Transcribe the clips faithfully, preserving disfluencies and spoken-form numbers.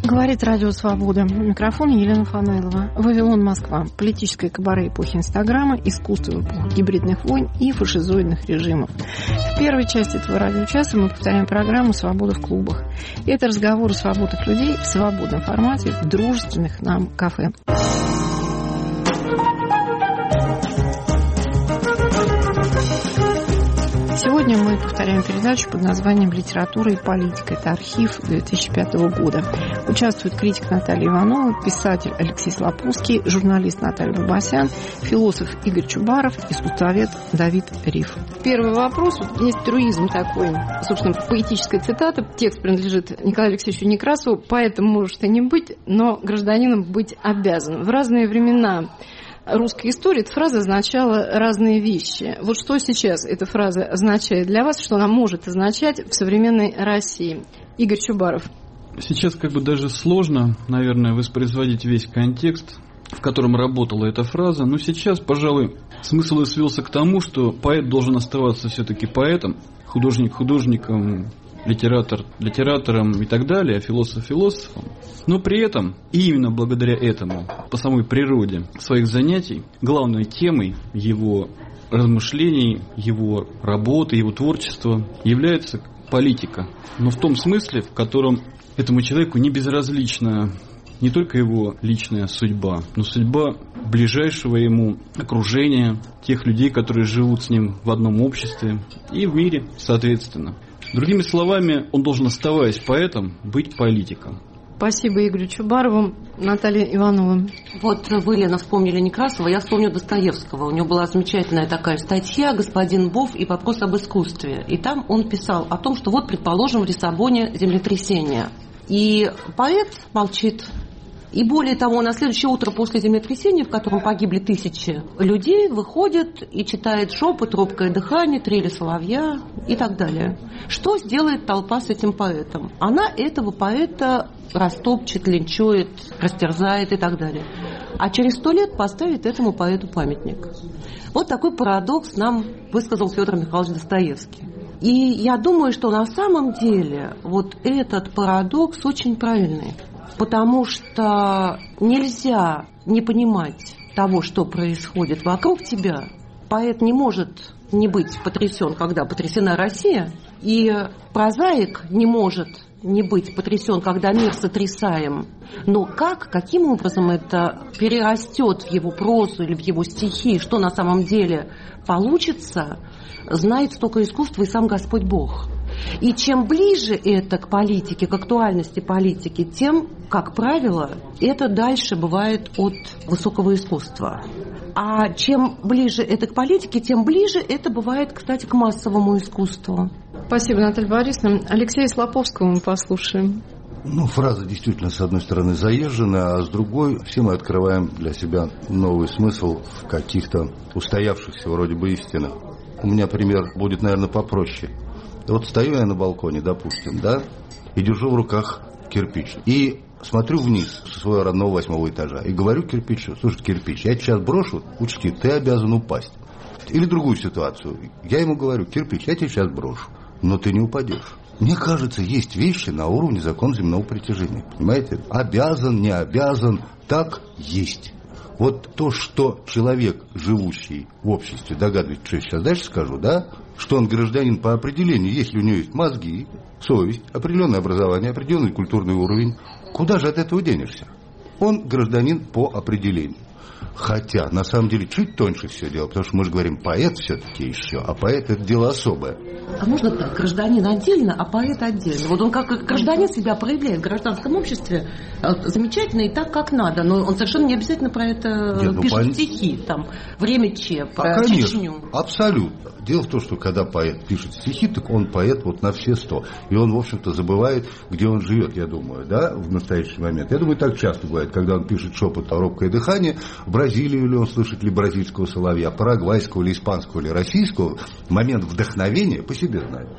Говорит Радио Свобода. Микрофон Елена Фанелова. Вавилон, Москва. Политическое кабаре эпохи Инстаграма, искусство эпохи гибридных войн и фашизоидных режимов. В первой части этого радиочаса мы повторяем программу «Свобода в клубах». И это разговоры свободных людей в свободном формате в дружественных нам кафе. Сегодня мы повторяем передачу под названием «Литература и политика». Это архив две тысячи пятого года. Участвует критик Наталья Иванова, писатель Алексей Слоповский, журналист Наталья Бабасян, философ Игорь Чубаров, искусствовед Давид Риф. Первый вопрос. Есть труизм такой, собственно, поэтическая цитата. Текст принадлежит Николаю Алексеевичу Некрасову. Поэтом может и не быть, но гражданином быть обязан. В разные времена русской истории эта фраза означала разные вещи. Вот что сейчас эта фраза означает для вас, что она может означать в современной России? Игорь Чубаров. Сейчас как бы даже сложно, наверное, воспроизводить весь контекст, в котором работала эта фраза. Но сейчас, пожалуй, смысл и свелся к тому, что поэт должен оставаться все-таки поэтом, художник художником, литератор литератором и так далее, а философ философом. Но при этом, и именно благодаря этому, по самой природе своих занятий, главной темой его размышлений, его работы, его творчества является политика. Но в том смысле, в котором этому человеку не безразлична не только его личная судьба, но судьба ближайшего ему окружения, тех людей, которые живут с ним в одном обществе и в мире, соответственно. Другими словами, он должен, оставаясь поэтом, быть политиком. Спасибо Игорю Чубарову. Наталья Иванова. Вот вы, Лена, вспомнили Некрасова, я вспомню Достоевского. У него была замечательная такая статья «Господин Бов и вопрос об искусстве». И там он писал о том, что вот, предположим, в Лиссабоне землетрясение. И поэт молчит. И более того, на следующее утро после землетрясения, в котором погибли тысячи людей, выходит и читает шепот, робкое дыхание, трели соловья и так далее. Что сделает толпа с этим поэтом? Она этого поэта растопчет, линчует, растерзает и так далее. А через сто лет поставит этому поэту памятник. Вот такой парадокс нам высказал Федор Михайлович Достоевский. И я думаю, что на самом деле вот этот парадокс очень правильный. Потому что нельзя не понимать того, что происходит вокруг тебя. Поэт не может не быть потрясен, когда потрясена Россия. И прозаик не может не быть потрясен, когда мир сотрясаем. Но как, каким образом это перерастет в его прозу или в его стихи, что на самом деле получится, знает только искусство и сам Господь Бог. И чем ближе это к политике, к актуальности политики, тем, как правило, это дальше бывает от высокого искусства. А чем ближе это к политике, тем ближе это бывает, кстати, к массовому искусству. Спасибо, Наталья Борисовна. Алексея Слоповского мы послушаем. Ну, фраза действительно, с одной стороны, заезжена, а с другой все мы открываем для себя новый смысл в каких-то устоявшихся вроде бы истинах. У меня пример будет, наверное, попроще. Вот стою я на балконе, допустим, да, и держу в руках кирпич. И смотрю вниз со своего родного восьмого этажа и говорю кирпичу: слушай, кирпич, я сейчас брошу, учти, ты обязан упасть. Или другую ситуацию. Я ему говорю: кирпич, я тебя сейчас брошу, но ты не упадешь. Мне кажется, есть вещи на уровне закона земного притяжения. Понимаете? Обязан, не обязан, так есть. Вот то, что человек, живущий в обществе, догадывается, что я сейчас дальше скажу, да, что он гражданин по определению, если у него есть мозги, совесть, определенное образование, определенный культурный уровень, куда же от этого денешься? Он гражданин по определению. Хотя, на самом деле, чуть тоньше все дело, потому что мы же говорим, поэт все-таки еще, а поэт – это дело особое. А можно так, гражданин отдельно, а поэт отдельно? Вот он как гражданин себя проявляет в гражданском обществе замечательно и так, как надо, но он совершенно не обязательно про это Нет, пишет ну, стихи, там, время Че, про а, Чечню. Абсолютно. Дело в том, что когда поэт пишет стихи, так он поэт вот на все сто. И он, в общем-то, забывает, где он живет, я думаю, да, в настоящий момент. Я думаю, так часто бывает, когда он пишет шепот, робкое дыхание, в Бразилию ли он слышит, ли бразильского соловья, парагвайского, ли испанского, ли российского, момент вдохновения по себе знает.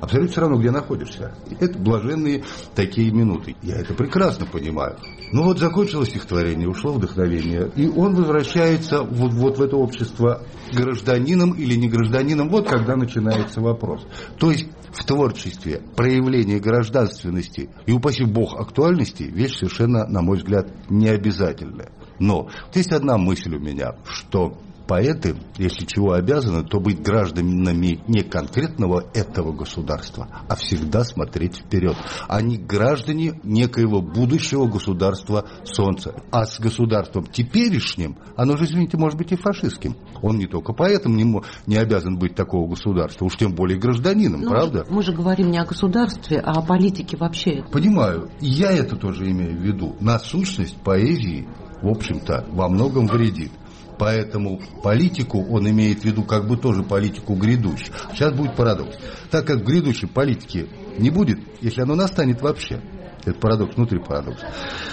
абсолютно все равно, где находишься. Это блаженные такие минуты. Я это прекрасно понимаю. Ну вот закончилось стихотворение, ушло вдохновение, и он возвращается вот, вот в это общество гражданином или не гражданином, вот когда начинается вопрос. То есть в творчестве проявление гражданственности и, упаси бог, актуальности вещь совершенно, на мой взгляд, необязательная. Но есть одна мысль у меня, что поэты, если чего обязаны, то быть гражданами не конкретного этого государства, а всегда смотреть вперед. Они граждане некоего будущего государства Солнца. А с государством теперешним, оно же, извините, может быть и фашистским. Он не только поэтом не, не обязан быть такого государства, уж тем более гражданином, ну, правда? Мы же говорим не о государстве, а о политике вообще. Понимаю. И я это тоже имею в виду. Насущность поэзии, в общем-то, во многом вредит. Поэтому политику он имеет в виду как бы тоже политику грядущую. Сейчас будет парадокс. Так как грядущей политики не будет, если оно настанет вообще, это парадокс внутри парадокса,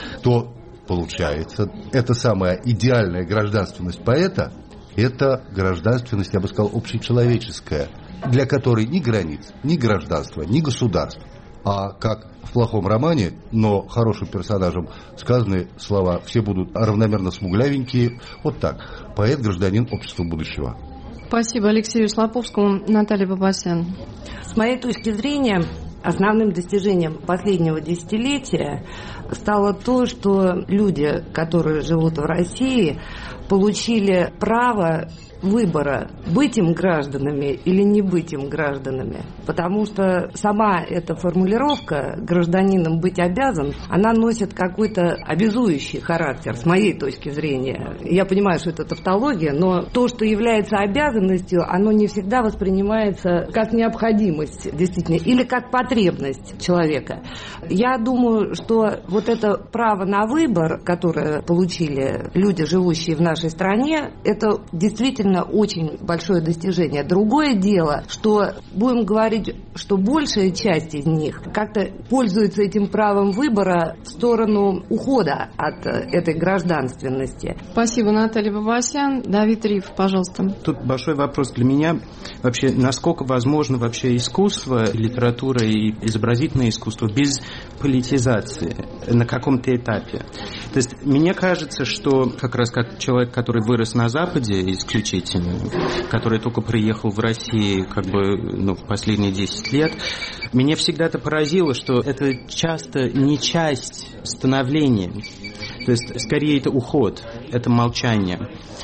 то получается, эта самая идеальная гражданственность поэта, это гражданственность, я бы сказал, общечеловеческая, для которой ни границ, ни гражданства, ни государства. А как в плохом романе, но хорошим персонажем сказаны слова «все будут равномерно смуглявенькие». Вот так. Поэт, гражданин общества будущего. Спасибо Алексею Слаповскому. Наталья Бабасян. С моей точки зрения, основным достижением последнего десятилетия стало то, что люди, которые живут в России, получили право выбора, быть им гражданами или не быть им гражданами. Потому что сама эта формулировка «гражданином быть обязан», она носит какой-то обязующий характер, с моей точки зрения. Я понимаю, что это тавтология, но то, что является обязанностью, оно не всегда воспринимается как необходимость, действительно, или как потребность человека. Я думаю, что вот это право на выбор, которое получили люди, живущие в нашей стране, это действительно очень большое достижение. Другое дело, что будем говорить, что большая часть из них как-то пользуется этим правом выбора в сторону ухода от этой гражданственности. Спасибо, Наталья Бабасян. Давид Риф, пожалуйста. Тут большой вопрос для меня. Вообще, насколько возможно вообще искусство, литература и изобразительное искусство без политизации на каком-то этапе? То есть, мне кажется, что как раз как человек, который вырос на Западе исключительно, который только приехал в Россию как бы, ну, в последние десять лет, меня всегда это поразило, что это часто не часть становления. То есть, скорее, это уход, это молчание.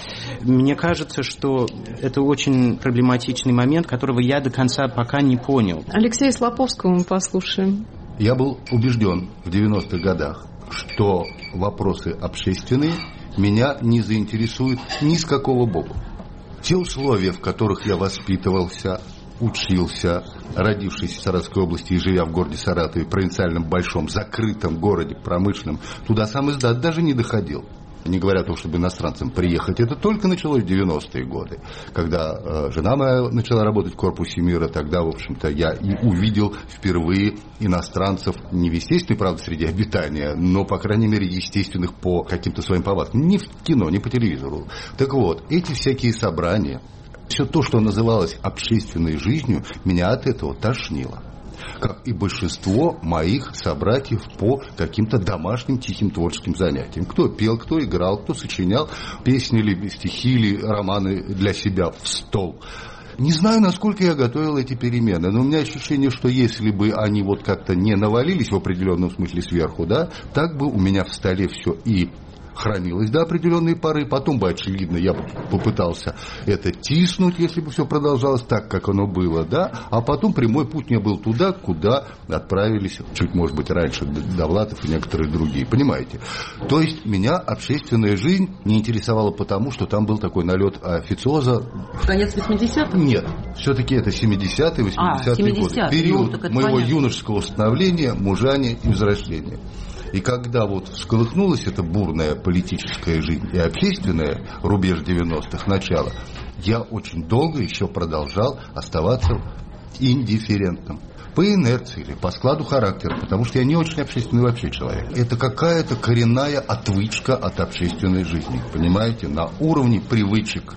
Мне кажется, что это очень проблематичный момент, которого я до конца пока не понял. Алексея Слаповского мы послушаем. Я был убежден в девяностых годах, что вопросы общественные меня не заинтересуют ни с какого боку. Те условия, в которых я воспитывался, учился, родившись в Саратовской области и живя в городе Саратове, провинциальном, большом, закрытом городе, промышленном, туда сам издат даже не доходил. Не говоря о том, чтобы иностранцам приехать. Это только началось в девяностые годы, когда э, жена моя начала работать в корпусе мира. Тогда, в общем-то, я и увидел впервые иностранцев, не в естественной, правда, среде обитания, но, по крайней мере, естественных по каким-то своим повадкам. Не в кино, не по телевизору. Так вот, эти всякие собрания, все то, что называлось общественной жизнью, меня от этого тошнило. Как и большинство моих собратьев по каким-то домашним тихим творческим занятиям. Кто пел, кто играл, кто сочинял песни или стихи или романы для себя в стол. Не знаю, насколько я готовил эти перемены, но у меня ощущение, что если бы они вот как-то не навалились в определенном смысле сверху, да, так бы у меня в столе все и хранилось до определенной поры, потом бы, очевидно, я бы попытался это тиснуть, если бы все продолжалось так, как оно было, да, а потом прямой путь мне был туда, куда отправились, чуть, может быть, раньше Довлатов и некоторые другие, понимаете? То есть меня общественная жизнь не интересовала потому, что там был такой налет официоза. Конец восьмидесятых? Нет, все-таки это семидесятые, восьмидесятые годы, период ну, моего понятно. Юношеского становления, мужания и взросления. И когда вот всколыхнулась эта бурная политическая жизнь и общественная, рубеж девяностых, начало, я очень долго еще продолжал оставаться индифферентным. По инерции или по складу характера, потому что я не очень общественный вообще человек. Это какая-то коренная отвычка от общественной жизни, понимаете, на уровне привычек,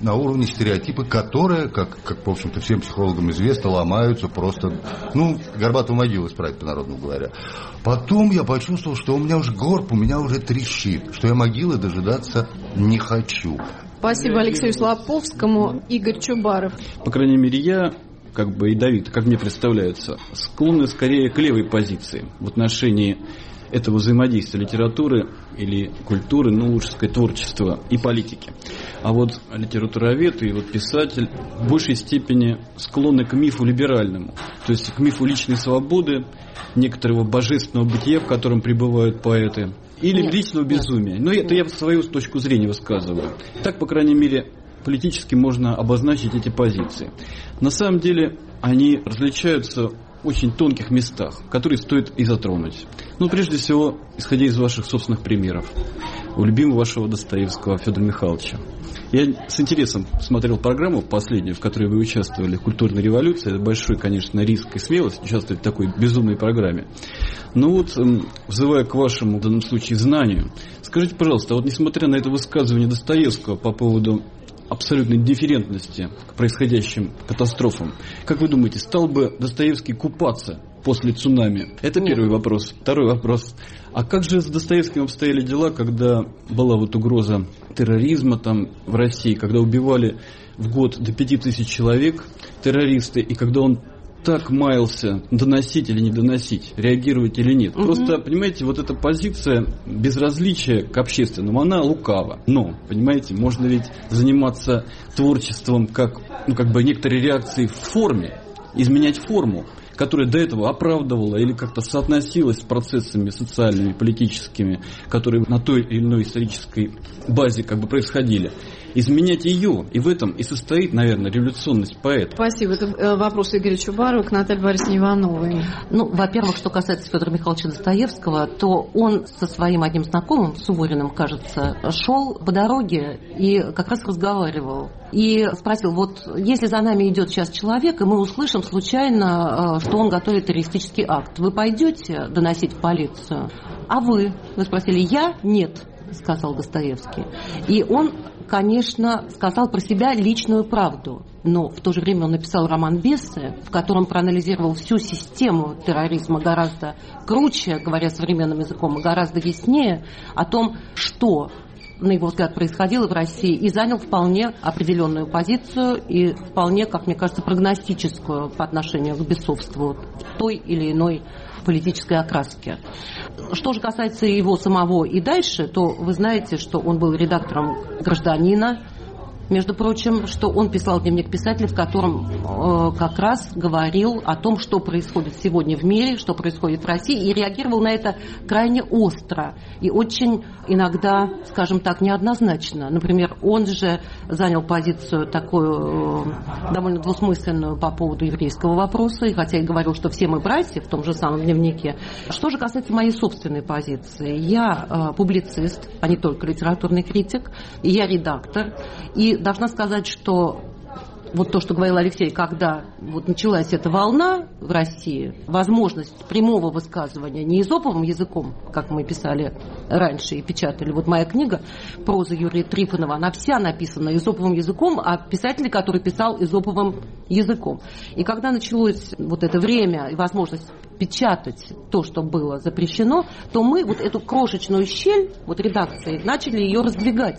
на уровне стереотипа, которые, как, как в общем-то, всем психологам известно, ломаются просто, ну, горбатую могилу исправить, по-народному говоря. Потом я почувствовал, что у меня уже горб, у меня уже трещит, что я могилы дожидаться не хочу. Спасибо Алексею Слаповскому. Игорь Чубаров. По крайней мере, я, как бы и Давид, как мне представляется, склонны скорее к левой позиции в отношении этого взаимодействия литературы или культуры, ну, лучше сказать, творчества и политики. А вот литературовед и вот писатель в большей степени склонны к мифу либеральному, то есть к мифу личной свободы, некоторого божественного бытия, в котором пребывают поэты, или нет, личного безумия. Но это я свою точку зрения высказываю. Так, по крайней мере, политически можно обозначить эти позиции. На самом деле они различаются в очень тонких местах, которые стоит и затронуть. Ну, прежде всего, исходя из ваших собственных примеров. У любимого вашего Достоевского Федора Михайловича. Я с интересом смотрел программу последнюю, в которой вы участвовали в «Культурной революции». Это большой, конечно, риск и смелость участвовать в такой безумной программе. Но вот, взывая к вашему, в данном случае, знанию, скажите, пожалуйста, вот несмотря на это высказывание Достоевского по поводу абсолютной индифферентности к происходящим катастрофам, как вы думаете, стал бы Достоевский купаться после цунами? Это Нет. первый вопрос. Второй вопрос. А как же с Достоевским обстояли дела, когда была вот угроза терроризма там в России, когда убивали в год до пяти тысяч человек террористы, и когда он так маялся, доносить или не доносить, реагировать или нет. Угу. Просто, понимаете, вот эта позиция безразличия к общественному, она лукава. Но, понимаете, можно ведь заниматься творчеством как, ну, как бы некоторой реакцией в форме, изменять форму, которая до этого оправдывала или как-то соотносилась с процессами социальными, политическими, которые на той или иной исторической базе как бы происходили. Изменять ее, и в этом и состоит, наверное, революционность поэта. Спасибо. Это вопрос Игоря Чубарова к Наталье Борисовне Ивановой. Ну, во-первых, что касается Федора Михайловича Достоевского, то он со своим одним знакомым, Сувориным, кажется, шел по дороге и как раз разговаривал. И спросил, вот если за нами идет сейчас человек, и мы услышим случайно, что он готовит террористический акт, вы пойдете доносить в полицию? А вы? Вы спросили, я? Нет, сказал Достоевский. И он, конечно, сказал про себя личную правду, но в то же время он написал роман «Бесы», в котором проанализировал всю систему терроризма гораздо круче, говоря современным языком, и гораздо яснее о том, что, на его взгляд, происходило в России, и занял вполне определенную позицию и вполне, как мне кажется, прогностическую по отношению к бесовству в той или иной политической окраске. Что же касается его самого и дальше, то вы знаете, что он был редактором «Гражданина», между прочим, что он писал дневник писателя, в котором э, как раз говорил о том, что происходит сегодня в мире, что происходит в России, и реагировал на это крайне остро и очень иногда, скажем так, неоднозначно. Например, он же занял позицию такую э, довольно двусмысленную по поводу еврейского вопроса, и хотя и говорил, что все мы братья в том же самом дневнике. Что же касается моей собственной позиции, я э, публицист, а не только литературный критик, и я редактор, и должна сказать, что вот то, что говорил Алексей, когда вот началась эта волна в России, возможность прямого высказывания не эзоповым языком, как мы писали раньше и печатали. Вот моя книга «Проза» Юрия Трифонова, она вся написана эзоповым языком, а писатель, который писал эзоповым языком. И когда началось вот это время и возможность печатать то, что было запрещено, то мы вот эту крошечную щель вот редакции начали ее раздвигать.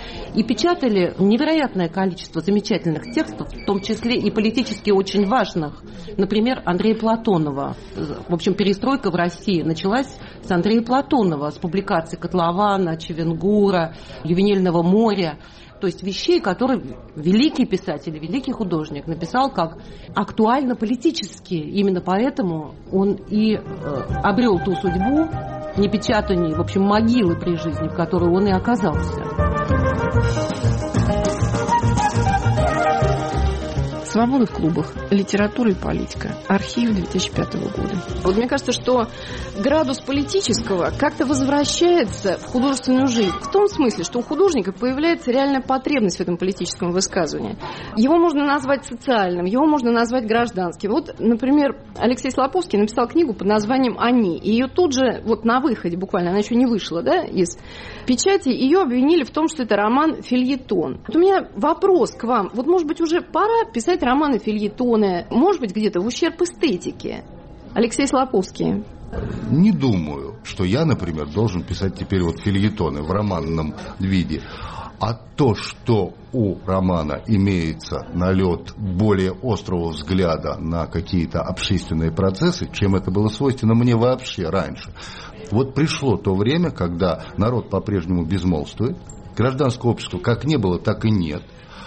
И печатали невероятное количество замечательных текстов, в том числе и политически очень важных. Например, Андрея Платонова. В общем, перестройка в России началась с Андрея Платонова, с публикаций Котлована, Чевенгура, Ювенильного моря. То есть вещей, которые великий писатель, великий художник написал как актуально политические. Именно поэтому он и э, обрел ту судьбу непечатания, в общем, могилы при жизни, в которой он и оказался. Свобода в клубах. Литература и политика. Архив две тысячи пятого года. Вот мне кажется, что градус политического как-то возвращается в художественную жизнь. В том смысле, что у художника появляется реальная потребность в этом политическом высказывании. Его можно назвать социальным, его можно назвать гражданским. Вот, например, Алексей Слаповский написал книгу под названием «Они». И ее тут же, вот на выходе буквально, она еще не вышла, да, из печати, ее обвинили в том, что это роман-фельетон. Вот у меня вопрос к вам. Вот, может быть, уже пора писать романы-фельетоны, может быть, где-то в ущерб эстетике? Алексей Слаповский. Не думаю, что я, например, должен писать теперь вот фельетоны в романном виде. А то, что у романа имеется налет более острого взгляда на какие-то общественные процессы, чем это было свойственно мне вообще раньше. Вот пришло то время, когда народ по-прежнему безмолвствует, гражданское общество как не было, так и нет.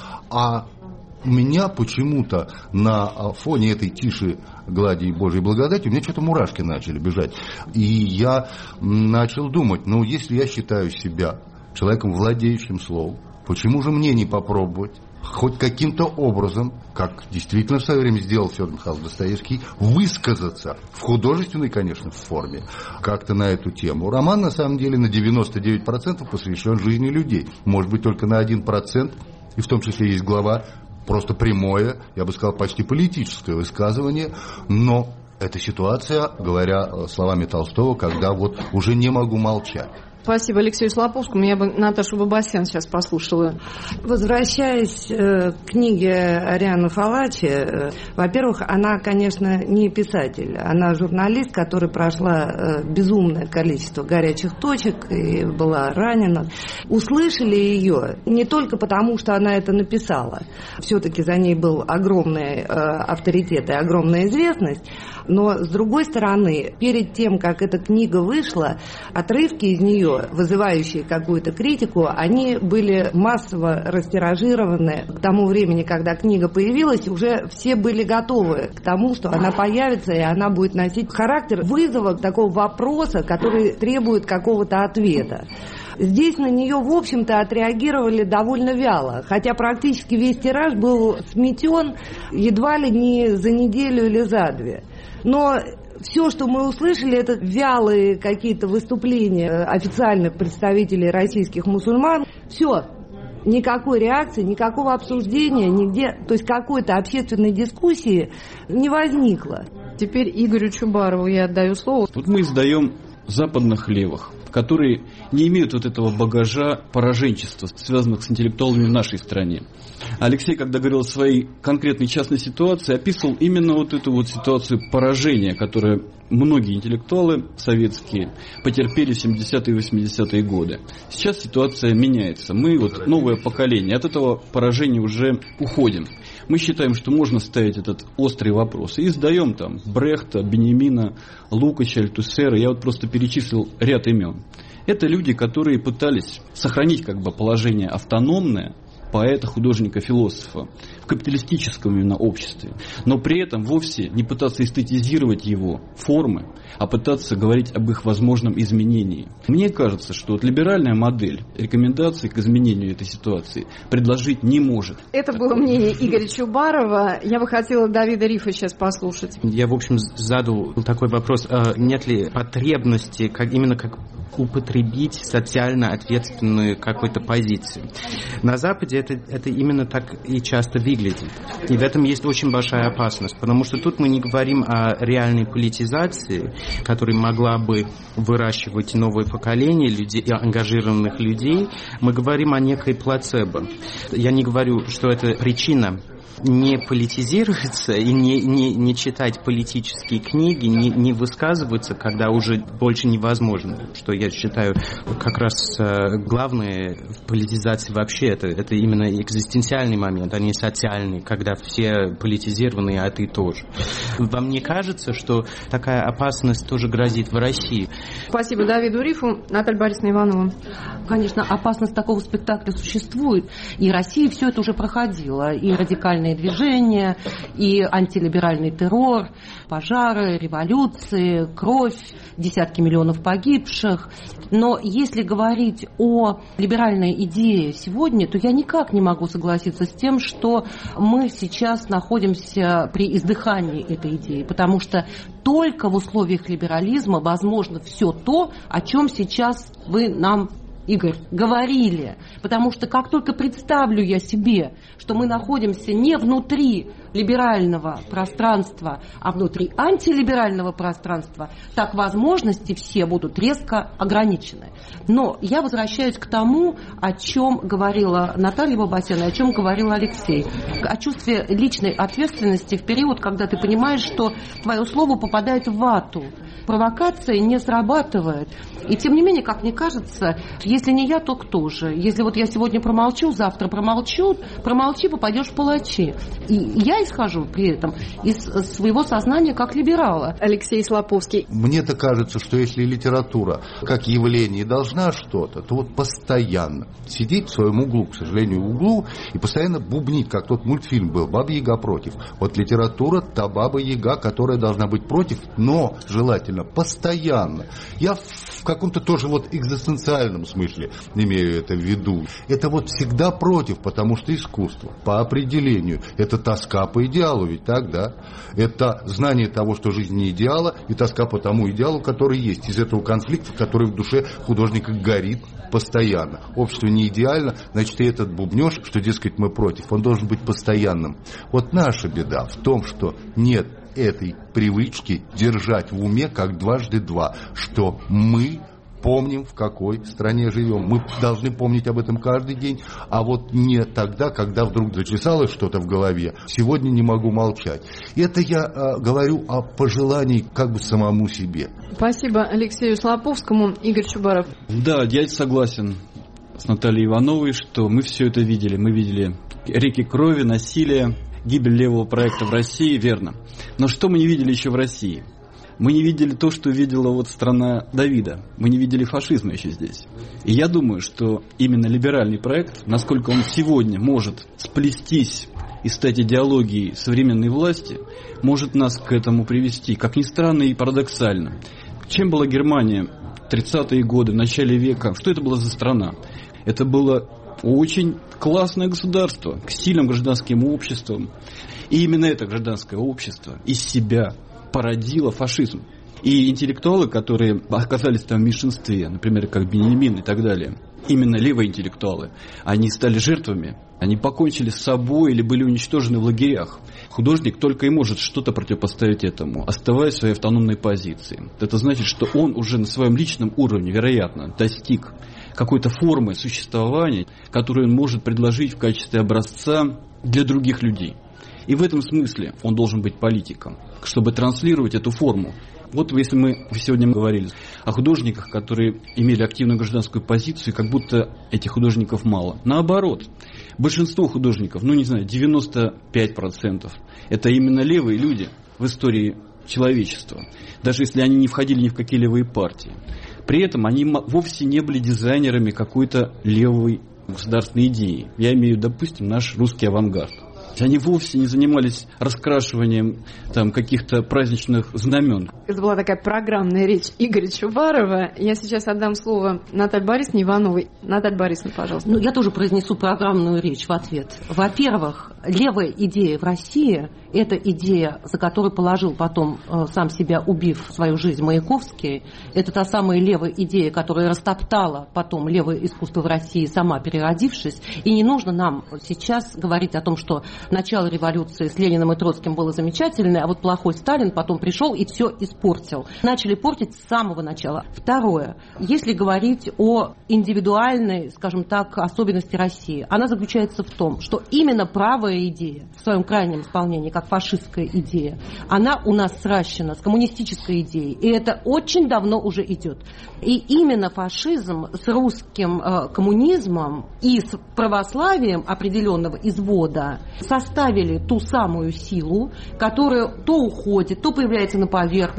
А у меня почему-то на фоне этой тиши, глади и Божьей благодати у меня что-то мурашки начали бежать. И я начал думать, ну, если я считаю себя человеком, владеющим словом, почему же мне не попробовать хоть каким-то образом, как действительно в свое время сделал Федор Михайлович Достоевский, высказаться в художественной, конечно, форме, как-то на эту тему. Роман, на самом деле, на девяносто девять процентов посвящен жизни людей. Может быть, только на один процент, и в том числе есть глава, просто прямое, я бы сказал, почти политическое высказывание, но это ситуация, говоря словами Толстого, когда вот уже не могу молчать. Спасибо Алексею Слаповскому. Я бы Наташу Бабасян сейчас послушала. Возвращаясь э, к книге Арианы Фалачи, э, во-первых, она, конечно, не писатель. Она журналист, которая прошла э, безумное количество горячих точек и была ранена. Услышали ее не только потому, что она это написала. Все-таки за ней был огромный э, авторитет и огромная известность. Но, с другой стороны, перед тем, как эта книга вышла, отрывки из нее, вызывающие какую-то критику, они были массово растиражированы. К тому времени, когда книга появилась, уже все были готовы к тому, что она появится, и она будет носить характер вызова, такого вопроса, который требует какого-то ответа. Здесь на нее, в общем-то, отреагировали довольно вяло, хотя практически весь тираж был сметен едва ли не за неделю или за две. Но все, что мы услышали, это вялые какие-то выступления официальных представителей российских мусульман. Все. Никакой реакции, никакого обсуждения, нигде, то есть какой-то общественной дискуссии не возникло. Теперь Игорю Чубарову я отдаю слово. Вот мы издаем западных левых, которые не имеют вот этого багажа пораженчества, связанных с интеллектуалами в нашей стране. Алексей, когда говорил о своей конкретной частной ситуации, описывал именно вот эту вот ситуацию поражения, которую многие интеллектуалы советские потерпели в семидесятые и восьмидесятые годы. Сейчас ситуация меняется. Мы, вот новое поколение, от этого поражения уже уходим. Мы считаем, что можно ставить этот острый вопрос. И издаем там Брехта, Бенемина, Лукача, Альтусера. Я вот просто перечислил ряд имен. Это люди, которые пытались сохранить как бы положение автономное поэта, художника, философа в капиталистическом именно обществе, но при этом вовсе не пытаться эстетизировать его формы, а пытаться говорить об их возможном изменении. Мне кажется, что вот либеральная модель рекомендаций к изменению этой ситуации предложить не может. Это было мнение Игоря Чубарова. Я бы хотела Давида Рифа сейчас послушать. Я, в общем, задал такой вопрос. Нет ли потребности как, именно как употребить социально ответственную какую-то позицию? На Западе это, это именно так и часто выглядит. И в этом есть очень большая опасность, потому что тут мы не говорим о реальной политизации, которая могла бы выращивать новое поколение людей, ангажированных людей. Мы говорим о некой плацебо. Я не говорю, что это причина не политизироваться и не, не, не читать политические книги, не, не высказываться, когда уже больше невозможно. Что я считаю как раз главное в политизации вообще, это, это именно экзистенциальный момент, а не социальный, когда все политизированы, а ты тоже. Вам не кажется, что такая опасность тоже грозит в России? Спасибо Давиду Рифу. Наталья Борисовна Иванова. Конечно, опасность такого спектакля существует, и Россия все это уже проходила, и радикальные либеральные движения, и антилиберальный террор, пожары, революции, кровь, десятки миллионов погибших. Но если говорить о либеральной идее сегодня, то я никак не могу согласиться с тем, что мы сейчас находимся при издыхании этой идеи, потому что только в условиях либерализма возможно все то, о чем сейчас вы нам, Игорь, говорили. Потому что как только представлю я себе, что мы находимся не внутри либерального пространства, а внутри антилиберального пространства, так возможности все будут резко ограничены. Но я возвращаюсь к тому, о чем говорила Наталья Бабасян, и о чем говорил Алексей. О чувстве личной ответственности в период, когда ты понимаешь, что твое слово попадает в вату. Провокация не срабатывает. И тем не менее, как мне кажется, если не я, то кто же? Если вот я сегодня промолчу, завтра промолчу, промолчи, попадешь в палачи. И я исхожу при этом из своего сознания как либерала. Алексей Слаповский. Мне-то кажется, что если литература как явление должна что-то, то вот постоянно сидеть в своем углу, к сожалению, углу, и постоянно бубнить, как тот мультфильм был «Баба-Яга против». Вот литература – та Баба-Яга, которая должна быть против, но желательно постоянно. Я в каком-то тоже вот экзистенциальном смысле имею это в виду. Это вот всегда против, потому что искусство по определению – это тоска по идеалу, ведь так, да? Это знание того, что жизнь не идеала, и тоска по тому идеалу, который есть. Из этого конфликта, который в душе художника горит постоянно. Общество не идеально, значит, и этот бубнёж, что, дескать, мы против, он должен быть постоянным. Вот наша беда в том, что нет этой привычки держать в уме как дважды два, что мы помним, в какой стране живем. Мы должны помнить об этом каждый день, а вот не тогда, когда вдруг зачесалось что-то в голове. Сегодня не могу молчать. Это я э, говорю о пожелании как бы самому себе. Спасибо Алексею Слаповскому. Игорь Чубаров. Да, я согласен с Натальей Ивановой, что мы все это видели. Мы видели реки крови, насилия, гибель левого проекта в России, верно. Но что мы не видели еще в России? Мы не видели то, что видела вот страна Давида. Мы не видели фашизма еще здесь. И я думаю, что именно либеральный проект, насколько он сегодня может сплестись и стать идеологией современной власти, может нас к этому привести. Как ни странно и парадоксально. Чем была Германия в тридцатые годы, в начале века? Что это была за страна? Это было очень классное государство с сильным гражданским обществом. И именно это гражданское общество из себя породило фашизм. И интеллектуалы, которые оказались там в меньшинстве, например, как Беньямин и так далее, именно левые интеллектуалы, они стали жертвами, они покончили с собой или были уничтожены в лагерях. Художник только и может что-то противопоставить этому, оставаясь в своей автономной позиции. Это значит, что он уже на своем личном уровне, вероятно, достиг какой-то формы существования, которую он может предложить в качестве образца для других людей. И в этом смысле он должен быть политиком, чтобы транслировать эту форму. Вот если мы сегодня говорили о художниках, которые имели активную гражданскую позицию, как будто этих художников мало. Наоборот, большинство художников, ну не знаю, девяносто пять процентов, это именно левые люди в истории человечества, даже если они не входили ни в какие левые партии. При этом они вовсе не были дизайнерами какой-то левой государственной идеи. Я имею, допустим, наш русский авангард. Они вовсе не занимались раскрашиванием там, каких-то праздничных знамен. Это была такая программная речь Игоря Чубарова. Я сейчас отдам слово Наталье Борисовне Ивановой. Наталья Борисовна, пожалуйста. Ну, я тоже произнесу программную речь в ответ. Во-первых, левая идея в России – это идея, за которую положил потом, сам себя убив свою жизнь, Маяковский. Это та самая левая идея, которая растоптала потом левое искусство в России, сама переродившись. И не нужно нам сейчас говорить о том, что начало революции с Лениным и Троцким было замечательное, а вот плохой Сталин потом пришел и все испортил. Начали портить с самого начала. Второе. Если говорить о индивидуальной, скажем так, особенности России, она заключается в том, что именно правая идея в своем крайнем исполнении, как фашистская идея, она у нас сращена с коммунистической идеей. И это очень давно уже идет. И именно фашизм с русским э, коммунизмом и с православием определенного извода составили ту самую силу, которая то уходит, то появляется на поверхности,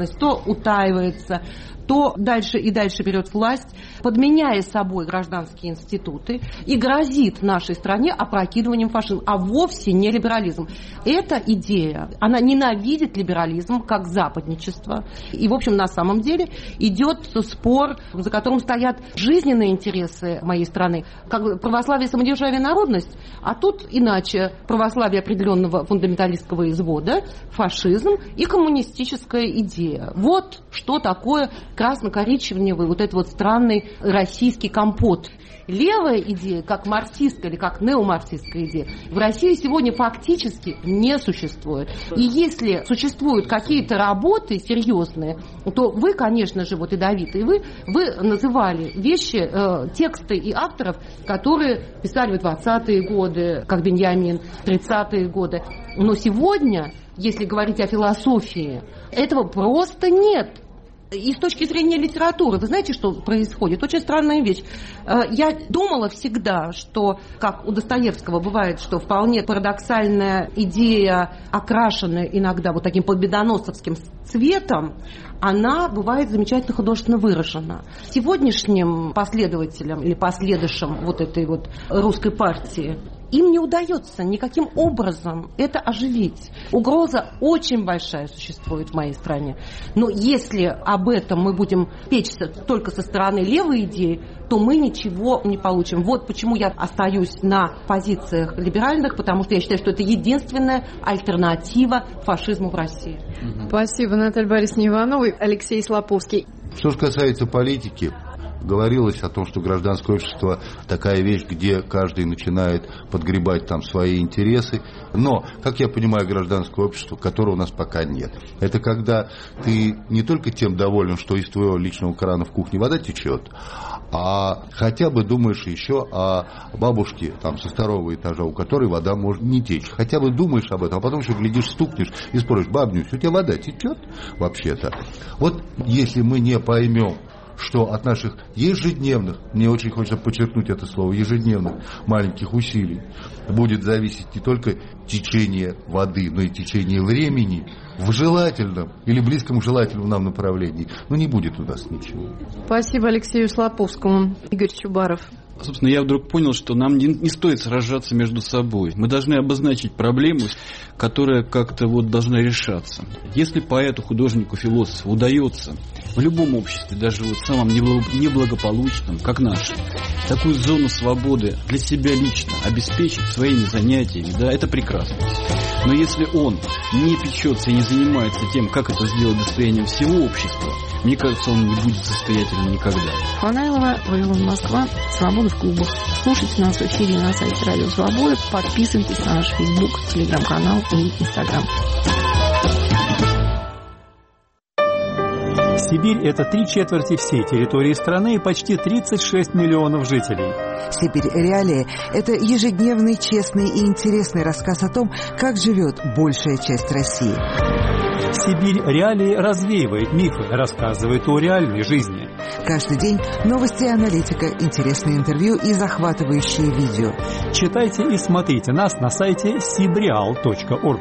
власть то утаивается, то дальше и дальше берет власть, подменяя собой гражданские институты, и грозит нашей стране опрокидыванием фашизма, а вовсе не либерализм. Эта идея, она ненавидит либерализм как западничество. И, в общем, на самом деле идет спор, за которым стоят жизненные интересы моей страны, как православие, самодержавие, народность, а тут иначе: православие определенного фундаменталистского извода, фашизм и коммунистическая идея. Вот что такое красно-коричневый, вот этот вот странный российский компот. Левая идея, как марксистская или как неомарксистская идея, в России сегодня фактически не существует. И если существуют какие-то работы серьезные, то вы, конечно же, вот и Давид, и вы, вы называли вещи, э, тексты и авторов, которые писали в двадцатые годы, как Беньямин, в тридцатые годы. Но сегодня, если говорить о философии, этого просто нет. И с точки зрения литературы, вы знаете, что происходит? Очень странная вещь. Я думала всегда, что, как у Достоевского бывает, что вполне парадоксальная идея, окрашенная иногда вот таким победоносцевским цветом, она бывает замечательно художественно выражена. Сегодняшним последователям или последующим вот этой вот русской партии им не удается никаким образом это оживить. Угроза очень большая существует в моей стране. Но если об этом мы будем печься только со стороны левой идеи, то мы ничего не получим. Вот почему я остаюсь на позициях либеральных, потому что я считаю, что это единственная альтернатива фашизму в России. Спасибо, Наталья Борисовна Иванова. Алексей Слаповский. Что же касается политики, говорилось о том, что гражданское общество такая вещь, где каждый начинает подгребать там свои интересы. Но, как я понимаю, гражданское общество, которого у нас пока нет, это когда ты не только тем доволен, что из твоего личного крана в кухне вода течет, а хотя бы думаешь еще о бабушке там, со второго этажа, у которой вода может не течь. Хотя бы думаешь об этом, а потом еще глядишь, стукнешь и спросишь: бабнюсь, у тебя вода течет вообще-то? Вот если мы не поймем, что от наших ежедневных, мне очень хочется подчеркнуть это слово, ежедневных маленьких усилий будет зависеть не только течение воды, но и течение времени в желательном или близком к желательному нам направлении. Но не будет у нас ничего. Спасибо Алексею Слаповскому. Игорь Чубаров. Собственно, я вдруг понял, что нам не, не стоит сражаться между собой. Мы должны обозначить проблему, которая как-то вот должна решаться. Если поэту, художнику, философу удается в любом обществе, даже вот самом неблагополучном, как наше, такую зону свободы для себя лично обеспечить своими занятиями, да, это прекрасно. Но если он не печется и не занимается тем, как это сделать достоянием всего общества, мне кажется, он не будет состоятельным никогда. Фанайлова, Вавилон, Москва. Свобода в клубах. Слушайте нас в эфире на сайте Радио Свобода. Подписывайтесь на наш Фейсбук, Телеграм-канал и Инстаграм. Сибирь – это три четверти всей территории страны и почти тридцать шесть миллионов жителей. Сибирь Реалии – это ежедневный, честный и интересный рассказ о том, как живет большая часть России. Сибирь Реалии развеивает мифы, рассказывает о реальной жизни. Каждый день новости и аналитика, интересные интервью и захватывающие видео. Читайте и смотрите нас на сайте сибреал точка орг.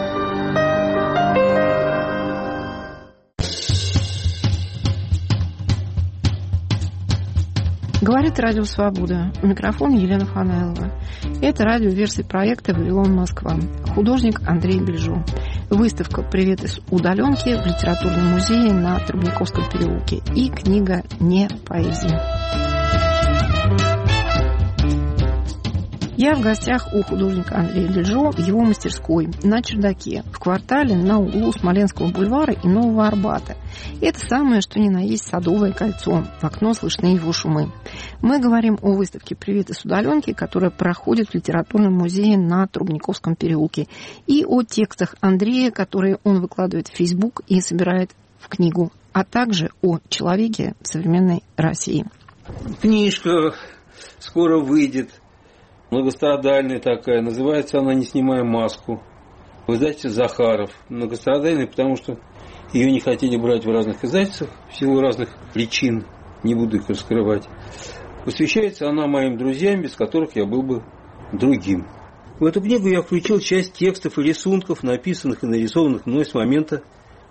Говорит Радио Свобода. У микрофона Елена Фанайлова. Это радиоверсия проекта «Вавилон, Москва». Художник Андрей Бельжо. Выставка «Привет из удаленки» в литературном музее на Трубниковском переулке. И книга «Не поэзия». Я в гостях у художника Андрея Бельжо в его мастерской на чердаке, в квартале на углу Смоленского бульвара и Нового Арбата. И это самое, что ни на есть Садовое кольцо. В окно слышны его шумы. Мы говорим о выставке «Привет из удаленки», которая проходит в литературном музее на Трубниковском переулке, и о текстах Андрея, которые он выкладывает в Facebook и собирает в книгу, а также о человеке в современной России. Книжка скоро выйдет. Многострадальная такая. Называется она «Не снимая маску». В издательстве Захаров. Многострадальная, потому что ее не хотели брать в разных издательствах в силу разных причин. Не буду их раскрывать. Посвящается она моим друзьям, без которых я был бы другим. В эту книгу я включил часть текстов и рисунков, написанных и нарисованных мной с момента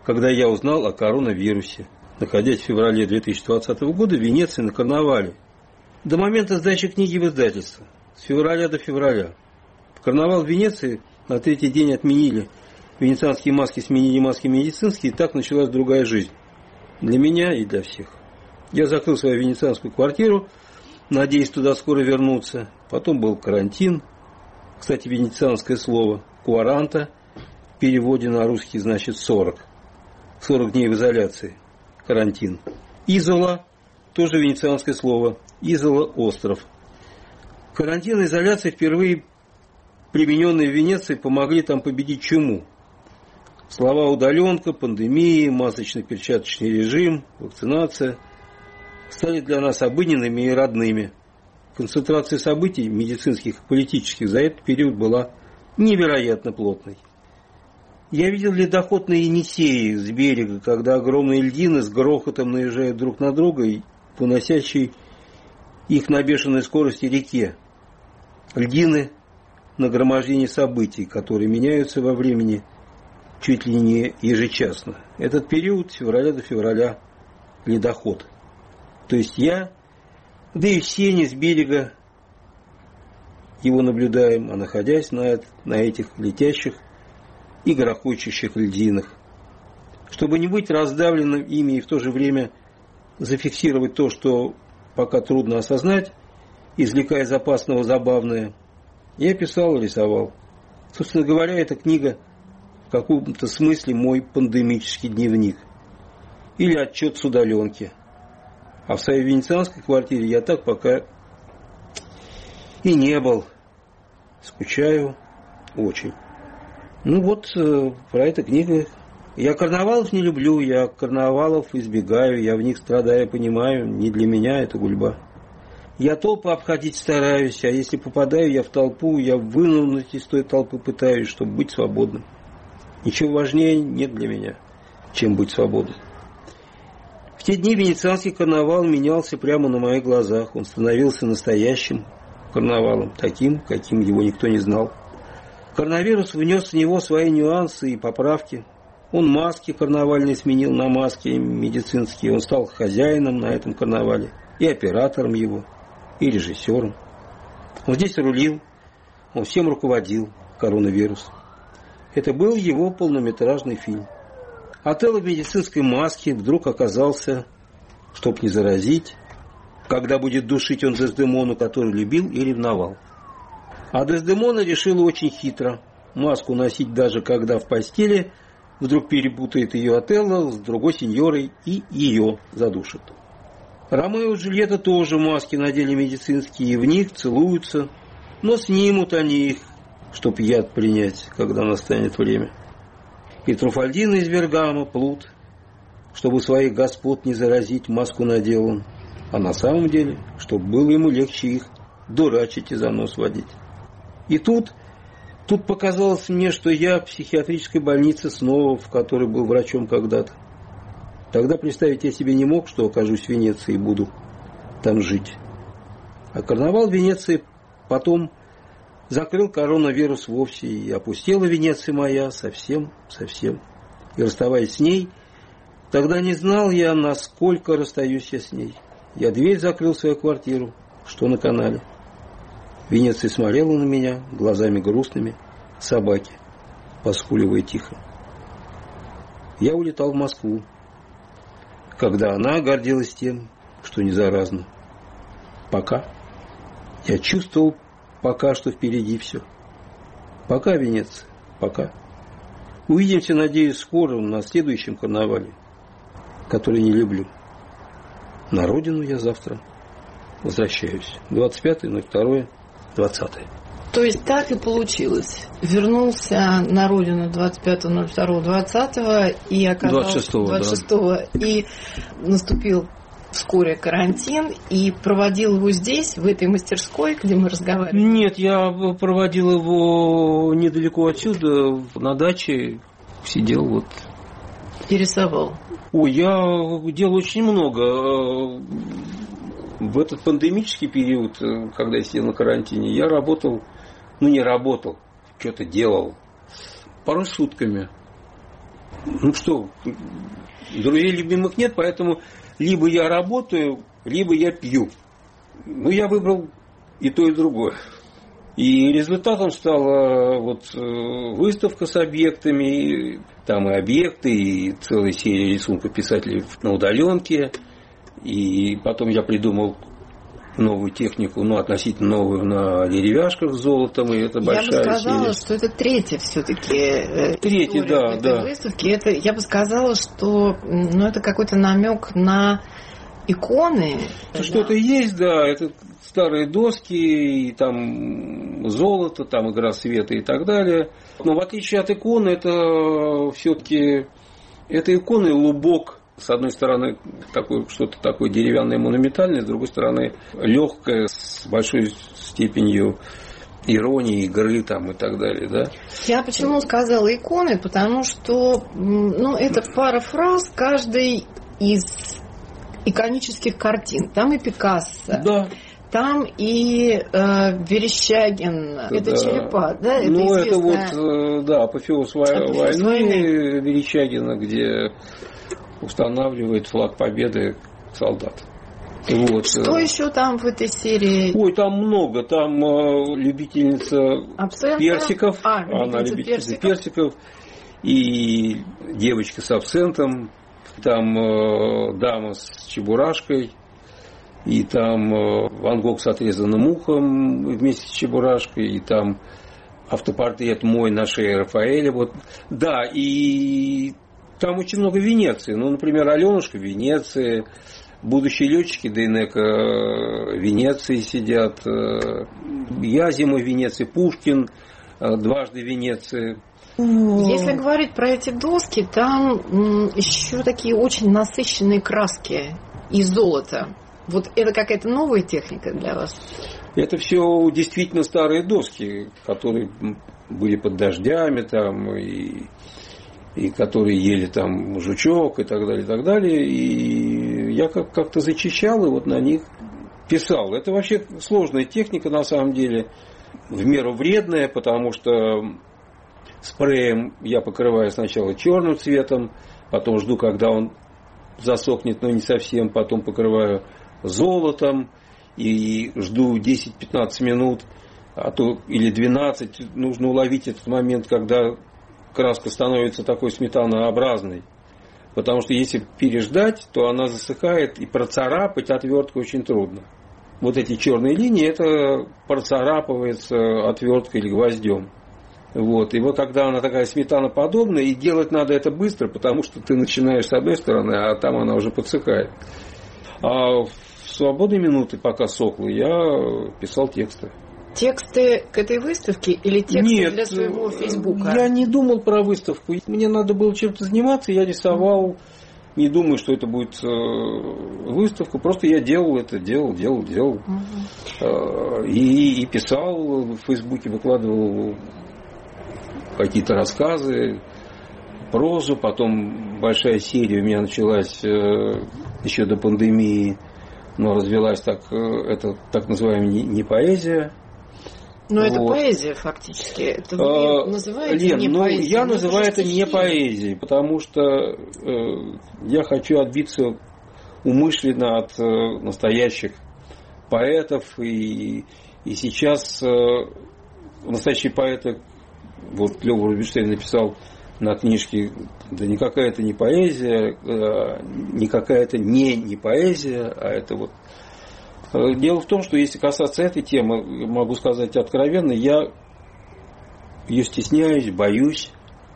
когда я узнал о коронавирусе, находясь в феврале две тысячи двадцатого года в Венеции на карнавале. До момента сдачи книги в издательство. С февраля до февраля. Карнавал в Венеции на третий день отменили. Венецианские маски сменили маски медицинские, и так началась другая жизнь. Для меня и для всех. Я закрыл свою венецианскую квартиру, надеясь туда скоро вернуться. Потом был карантин. Кстати, венецианское слово «куаранта» в переводе на русский значит сорок. сорок дней в изоляции. Карантин. Изола тоже венецианское слово. Изола – остров. Карантин и изоляция, впервые примененные в Венеции, помогли там победить чуму. Слова «удаленка», «пандемия», «масочно-перчаточный режим», «вакцинация» стали для нас обыденными и родными. Концентрация событий медицинских и политических за этот период была невероятно плотной. Я видел ледоход на Енисее с берега, когда огромные льдины с грохотом наезжают друг на друга и выносящие их на бешеной скорости реке. Льдины – нагромождение событий, которые меняются во времени чуть ли не ежечасно. Этот период с февраля до февраля – ледоход. То есть я, да и все не с берега его наблюдаем, а находясь на, на этих летящих и грохочущих льдинах. Чтобы не быть раздавленным ими и в то же время зафиксировать то, что пока трудно осознать, извлекая из опасного забавное, я писал и рисовал. Собственно говоря, эта книга в каком-то смысле мой пандемический дневник. Или отчет с удаленки. А в своей венецианской квартире я так пока и не был. Скучаю очень. Ну вот, про эту книгу. Я карнавалов не люблю, я карнавалов избегаю, я в них страдаю, понимаю, не для меня это гульба. Я толпы обходить стараюсь, а если попадаю я в толпу, я вынырнуть из той толпы пытаюсь, чтобы быть свободным. Ничего важнее нет для меня, чем быть свободным. В те дни венецианский карнавал менялся прямо на моих глазах. Он становился настоящим карнавалом, таким, каким его никто не знал. Коронавирус внес в него свои нюансы и поправки. Он маски карнавальные сменил на маски медицинские. Он стал хозяином на этом карнавале, и оператором его, и режиссером. Он здесь рулил, он всем руководил, коронавирус. Это был его полнометражный фильм. Отелло в медицинской маске вдруг оказался, чтоб не заразить, когда будет душить он Дездемону, которую любил и ревновал. А Дездемона решила очень хитро маску носить даже когда в постели вдруг перепутает ее Отелло с другой сеньорой и ее задушит. Ромео и Джульетта тоже маски надели медицинские, и в них целуются, но снимут они их, чтоб яд принять, когда настанет время. И Труфальдино из Бергамо, плут, чтобы своих господ не заразить, маску надел он, а на самом деле, чтобы было ему легче их дурачить и за нос водить. И тут, тут показалось мне, что я в психиатрической больнице снова, в которой был врачом когда-то. Тогда представить я себе не мог, что окажусь в Венеции и буду там жить. А карнавал в Венеции потом закрыл коронавирус вовсе, и опустела Венеция моя совсем, совсем. И расставаясь с ней, тогда не знал я, насколько расстаюсь я с ней. Я дверь закрыл в свою квартиру, что на канале. Венеция смотрела на меня глазами грустными собаки, поскуливая тихо. Я улетал в Москву, когда она гордилась тем, что не заразна. Пока. Я чувствовал пока что впереди все. Пока, Венеция, пока. Увидимся, надеюсь, скоро на следующем карнавале, который не люблю. На родину я завтра возвращаюсь. двадцать пятое ноль второе двадцатое. То есть так и получилось. Вернулся на родину двадцать пятого ноль второго двадцатого и оказался двадцать шестого, да. И наступил вскоре карантин, и проводил его здесь, в этой мастерской, где мы разговаривали? Нет, я проводил его недалеко отсюда, на даче, сидел вот. И рисовал? Ой, я делал очень много. В этот пандемический период, когда я сидел на карантине, я работал, ну не работал, что-то делал, порой сутками. Ну что, друзей любимых нет, поэтому либо я работаю, либо я пью. Ну, я выбрал и то, и другое. И результатом стала вот выставка с объектами, там и объекты, и целая серия рисунков писателей на удаленке. И потом я придумал новую технику, ну, относительно новую, на деревяшках с золотом, и это большая серия. Я бы сказала, серия. Что это третья все-таки третья, да, этой да. выставки. Это, я бы сказала, что ну, это какой-то намек на иконы. Что-то да. есть, да, это старые доски, и там золото, там игра света и так далее. Но в отличие от иконы, это все-таки это иконы лубок. С одной стороны, такое, что-то такое деревянное, монументальное, с другой стороны, легкое, с большой степенью иронии, игры там, и так далее. Да? Я почему сказала иконы? Потому что ну, это пара фраз каждой из иконических картин. Там и Пикассо. Да. Там и э, Верещагин, да. Это черепа, да? Это ну, известная... это вот, да, апофеоз войны, войны Верещагина, где устанавливает флаг победы солдат. Вот. Что еще там в этой серии? Ой, там много. Там э, любительница абсента? персиков. А, она любительница персиков. персиков. И девочка с абсентом. Там э, дама с чебурашкой. И там э, Ван Гог с отрезанным ухом вместе с чебурашкой. И там автопортрет мой на шее Рафаэля. Вот. Да, и там очень много Венеции. Ну, например, Аленушка в Венеции. Будущие летчики ДНК в Венеции сидят. Я зимой в Венеции. Пушкин дважды в Венеции. Если говорить про эти доски, там еще такие очень насыщенные краски из золота. Вот это какая-то новая техника для вас? Это все действительно старые доски, которые были под дождями там и... и которые ели там жучок и так далее, и так далее. И я как- как-то зачищал и вот на них писал. Это вообще сложная техника на самом деле, в меру вредная, потому что спреем я покрываю сначала черным цветом, потом жду, когда он засохнет, но не совсем, потом покрываю золотом и жду десять-пятнадцать минут, а то или двенадцать. Нужно уловить этот момент, когда краска становится такой сметанообразной. Потому что если переждать, то она засыхает, и процарапать отверткой очень трудно. Вот эти черные линии, это процарапывается отверткой или гвоздем. Вот. И вот когда она такая сметаноподобная, и делать надо это быстро, потому что ты начинаешь с одной стороны, а там она уже подсыхает. А в свободные минуты, пока сохло, я писал тексты. Тексты к этой выставке или тексты Нет, для своего Фейсбука? Я не думал про выставку. Мне надо было чем-то заниматься, я рисовал. Не думаю, что это будет выставка. Просто я делал это, делал, делал, делал. Угу. И, и писал в Фейсбуке, выкладывал какие-то рассказы, прозу. Потом большая серия у меня началась еще до пандемии. Но развелась так, это так называемая не, не поэзия. Но вот. Это поэзия фактически. Это вы а, называете Лен, не ну, поэзией. Я называю это не поэзией, потому что э, я хочу отбиться умышленно от э, настоящих поэтов. И, и сейчас э, настоящие поэты, вот Лёва Рубинштейн написал на книжке, да никакая это не поэзия, э, никакая это не не поэзия, а это вот. Дело в том, что если касаться этой темы, могу сказать откровенно, я ее стесняюсь, боюсь.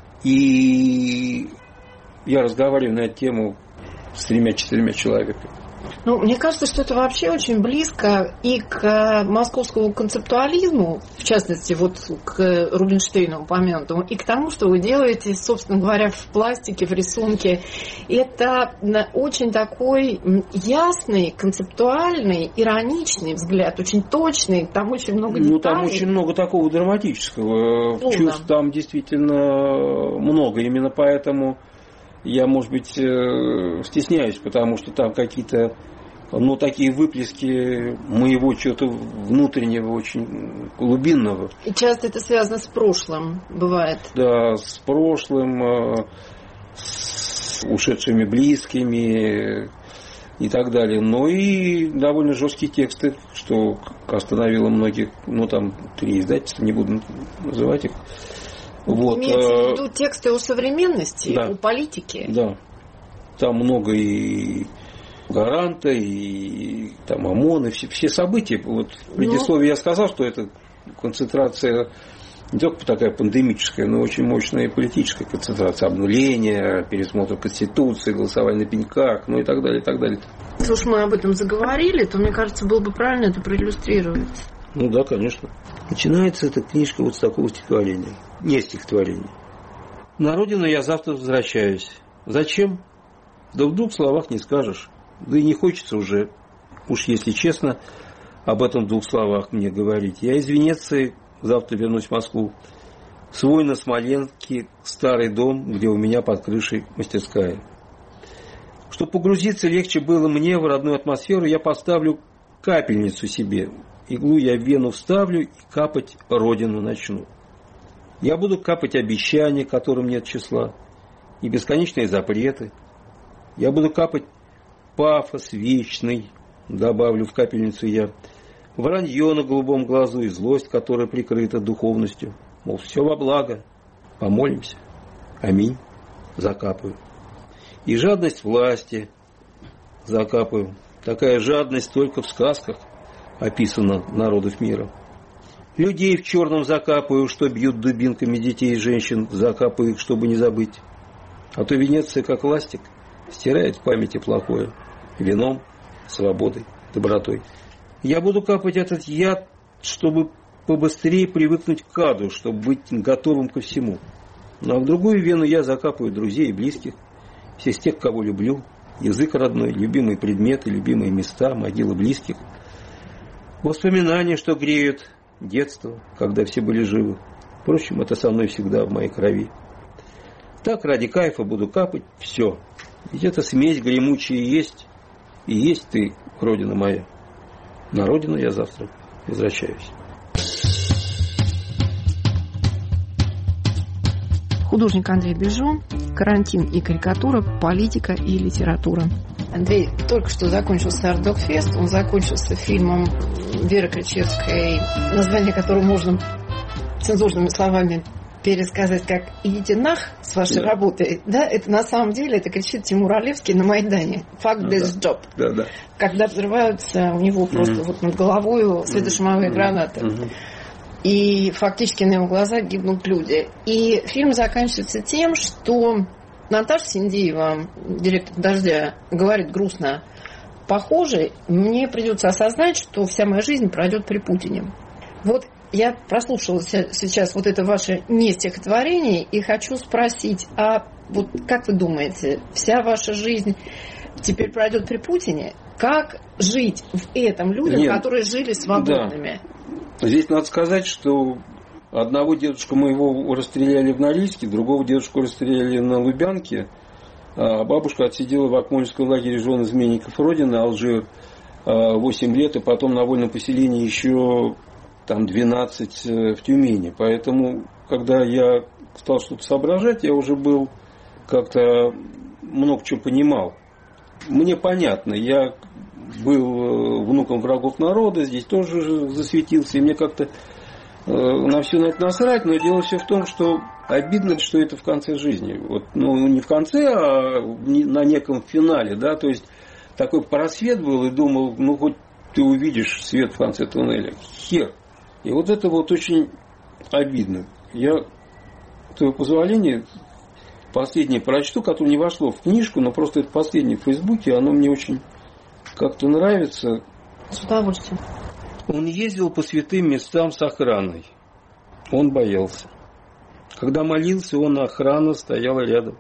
И я разговариваю на эту тему с тремя-четырьмя человеками. Ну, мне кажется, что это вообще очень близко и к московскому концептуализму, в частности, вот к Рубинштейну упомянутому, и к тому, что вы делаете, собственно говоря, в пластике, в рисунке. Это очень такой ясный, концептуальный, ироничный взгляд, очень точный, там очень много деталей. Ну, там очень много такого драматического Полно. Чувств, там действительно много, именно поэтому... Я, может быть, стесняюсь, потому что там какие-то, ну, такие выплески моего чего-то внутреннего, очень глубинного. И часто это связано с прошлым, бывает. Да, с прошлым, с ушедшими близкими и так далее. Но и довольно жесткие тексты, что остановило многих, ну там три издательства, не буду называть их. Вот. Имеется в виду тексты о современности, да. о политике? Да. Там много и Гаранта, и там ОМОН, и все, все события. Вот в предисловии ну... я сказал, что это концентрация не только такая пандемическая, но очень мощная политическая концентрация. Обнуление, пересмотр Конституции, голосование на пеньках, ну и так далее, и так далее. Если уж мы об этом заговорили, то, мне кажется, было бы правильно это проиллюстрировать. Ну да, конечно. Начинается эта книжка вот с такого стихотворения. Не стихотворения. На родину я завтра возвращаюсь. Зачем? Да в двух словах не скажешь. Да и не хочется уже, уж если честно, об этом в двух словах мне говорить. Я из Венеции завтра вернусь в Москву. Свой на Смоленске старый дом, где у меня под крышей мастерская. Чтобы погрузиться легче было мне в родную атмосферу, я поставлю капельницу себе. Иглу я в вену вставлю и капать родину начну. Я буду капать обещания, которым нет числа, и бесконечные запреты. Я буду капать пафос вечный, добавлю в капельницу я, вранье на голубом глазу и злость, которая прикрыта духовностью. Мол, все во благо, помолимся. Аминь. Закапаю. И жадность власти закапаю. Такая жадность только в сказках описана народов мира. Людей в черном закапаю, что бьют дубинками детей и женщин, закапаю их, чтобы не забыть. А то Венеция, как ластик, стирает в памяти плохое вином, свободой, добротой. Я буду капать этот яд, чтобы побыстрее привыкнуть к аду, чтобы быть готовым ко всему. Ну а в другую вену я закапаю друзей и близких, всех тех, кого люблю, язык родной, любимые предметы, любимые места, могилы близких, воспоминания, что греют детство, когда все были живы. Впрочем, это со мной всегда в моей крови. Так ради кайфа буду капать все. Ведь эта смесь гремучая есть, и есть ты, родина моя. На родину я завтра возвращаюсь. Художник Андрей Бежо, карантин и карикатура, политика и литература. Андрей только что закончился Артдогфест, он закончился фильмом Веры Кричевской, название которого можно цензурными словами пересказать как «идите нах» с вашей да. работой, да, это на самом деле, это кричит Тимур Олевский на Майдане. Fuck this job. Да, да. Когда взрываются у него просто mm-hmm. вот над головой светошумовые mm-hmm. гранаты. Mm-hmm. И фактически на его глазах гибнут люди. И фильм заканчивается тем, что Наташа Синдиева, директор «Дождя», говорит грустно: похоже, мне придется осознать, что вся моя жизнь пройдет при Путине. Вот я прослушала сейчас вот это ваше не стихотворение и хочу спросить, а вот как вы думаете, вся ваша жизнь теперь пройдет при Путине? Как жить в этом людям, Нет. которые жили свободными? Да. Здесь надо сказать, что одного дедушку моего расстреляли в Норильске, другого дедушку расстреляли на Лубянке, а бабушка отсидела в Акмольском лагере жен изменников Родины, Алжир, восемь лет, и потом на вольном поселении еще там двенадцать в Тюмени. Поэтому, когда я стал что-то соображать, я уже был как-то много чего понимал. Мне понятно, я был внуком врагов народа, здесь тоже засветился, и мне как-то на все на это насрать, но дело все в том, что обидно, что это в конце жизни. Вот, ну, не в конце, а на неком финале, да, то есть такой просвет был, и думал, ну, хоть ты увидишь свет в конце туннеля. Хер. И вот это вот очень обидно. Я, с твоего позволения, последнее прочту, которое не вошло в книжку, но просто это последнее в Фейсбуке, оно мне очень как-то нравится. С удовольствием. Он ездил по святым местам с охраной. Он боялся. Когда молился, он, охрана стояла рядом.